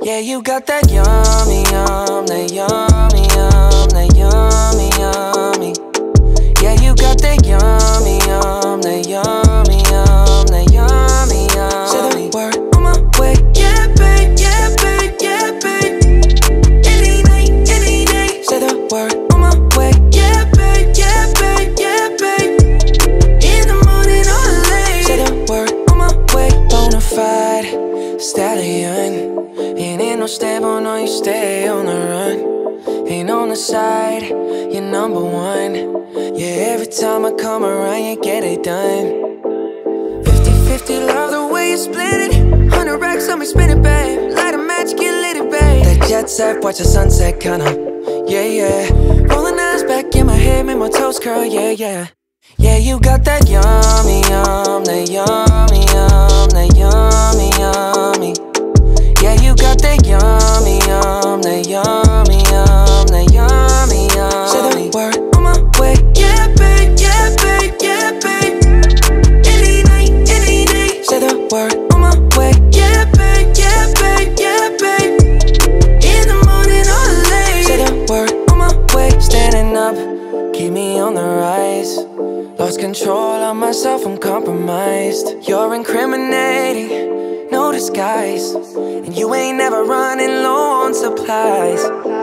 Yeah, you got that yummy, yum, that yummy, yum, that yummy, yummy. Yeah, you got that yummy, yum, that yummy, yum, that yummy, yummy. Say the word on my way. Yeah, babe, yeah, babe, yeah, babe. Any night, any day. Say the word on my way. Yeah, babe, yeah, babe, yeah, babe. In the morning or late. Say the word on my way. Bonafide stallion. Ain't no stable, no, you stay on the run. Ain't on the side, you're number one. Yeah, every time I come around, you get it done. 50-50, love the way you split it. 100 racks on me, spin it, babe. Light a match, get lit, babe. That jet set, watch the sunset, kinda. Yeah, yeah. Rolling eyes back in my head, make my toes curl, yeah, yeah. Yeah, you got that yummy, yum, that yummy, yum, that yummy, yummy. Yeah, you got that yummy, yum, that yummy, yum, that yummy, yummy. Say the word on my way. Yeah, babe, yeah, babe, yeah, babe. Any night, any day. Say the word on my way. Yeah, babe, yeah, babe, yeah, babe. In the morning or late. Say the word on my way. Standing up, keep me on the rise. Lost control of myself, I'm compromised. You're incriminating, no disguise. And you ain't never running low on supplies.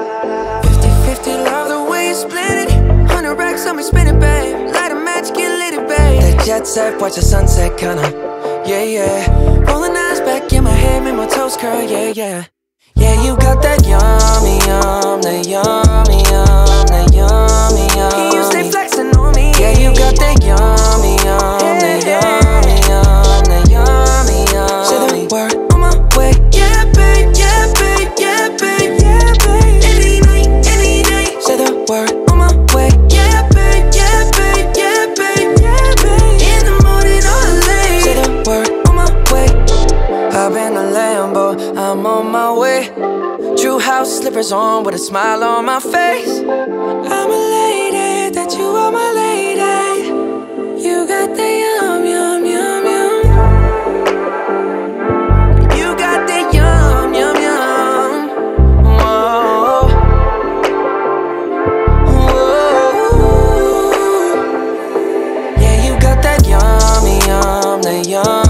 50-50, love the way you split it. 100 racks on me, spin it, babe. Light a match, get lit, babe. That jet set, watch the sunset, kinda. Yeah, yeah. Rolling eyes back in my head, make my toes curl, yeah, yeah. Yeah, you got that yummy, yum, that yummy, yum, that yummy, yummy. You stay flexing on me. Yeah, you got that yummy, yum, that yummy, yum, that yummy, yummy. Say the word on my way. Yeah, babe, yeah, babe, yeah, babe, yeah, babe. Any night, any day. Say the word on my way. Yeah, babe, yeah, babe, yeah, babe, yeah, babe. In the morning or late. Say the word on my way. Hop in the Lambo, I'm on my way. True house slippers on with a smile on my face. I'm elated that you are my lady. You got the yum, yum, yum, yum. You got the yum, yum, yum. Whoa. Whoa. Yeah, you got that yummy, yum, that yum.